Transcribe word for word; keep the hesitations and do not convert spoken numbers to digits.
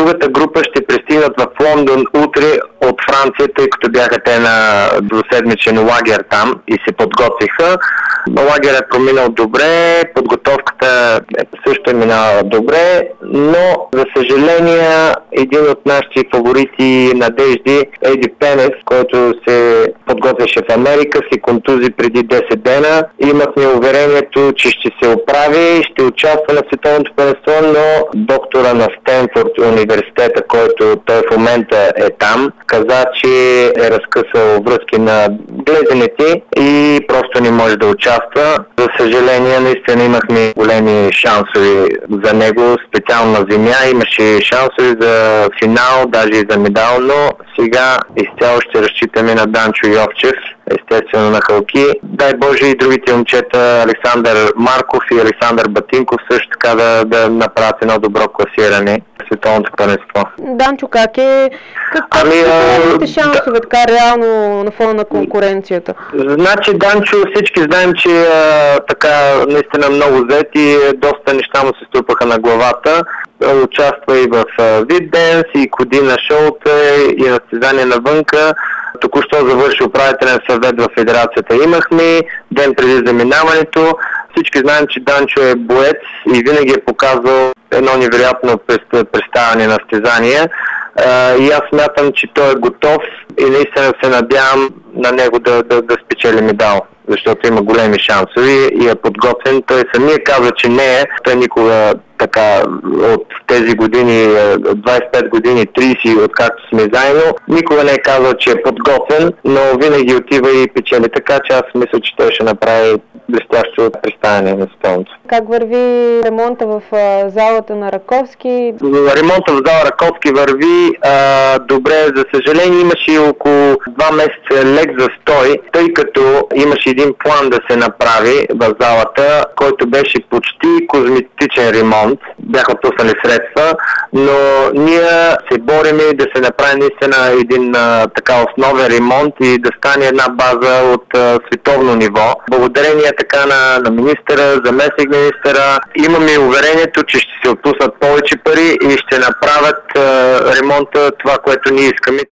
Другата група ще пристигнат в Лондон утре от Франция, тъй като бяха те на двуседмичен лагер там и се подготвиха. Лагерът е проминал добре, подготовката също е минала добре, но за съжаление един от нашите фаворити надежди, Еди Пенев, който се подготвяше в Америка, се контузи преди десет дена. Имахме уверението, че ще се оправи и ще участва на световното първенство, но доктора на Стенфорд университета, който той в момента е там, каза, че е разкъсал връзки на глезените и просто не може да участва. За съжаление, наистина имахме големи шансове за него, специално на земя. Имаше шансове за финал, даже и за медал, но сега изцяло ще разчитаме на Данчо Йовчев, естествено на хълки. Дай Боже и другите момчета, Александър Марков и Александър Батинков, също така да, да направят едно добро класиране в световното първенство. Данчо, как е? Как ами, са шансове да, така реално на фона на конкуренцията? Значи Данчо, всички знаем, че а, така наистина много зет и доста неща му се струпаха на главата. Участва и в Витденс, и коди на шоута, и на състезания навънка. Току-що завърши управителен съвет в федерацията. Имахме ден преди заминаването. Всички знаем, че Данчо е боец и винаги е показвал едно невероятно представяне на състезания. И аз смятам, че той е готов и наистина се надявам на него да, да, да спечели медал, защото има големи шансове и е подготвен. Той самия казва, че не е. Той никога така от тези години, двайсет и пет години, трийсет, откакто сме заедно, никога не е казал, че е подготвен, но винаги отива и печели. Така че аз мисля, че той ще направи блестящо представяне на световното. Как върви ремонта в а, залата на Раковски? Ремонта в зала Раковски върви а, добре. За съжаление имаше около два месеца лек застой, тъй като имаше един план да се направи в залата, който беше почти козметичен ремонт. Бяха пуснали средства, но ние се бориме да се направи наистина един а, така основен ремонт и да стане една база от а, световно ниво. Благодарение така на, на министъра, заместник министъра, имаме уверението, че ще се отпуснат повече пари и ще направят а, ремонта това, което ние искаме.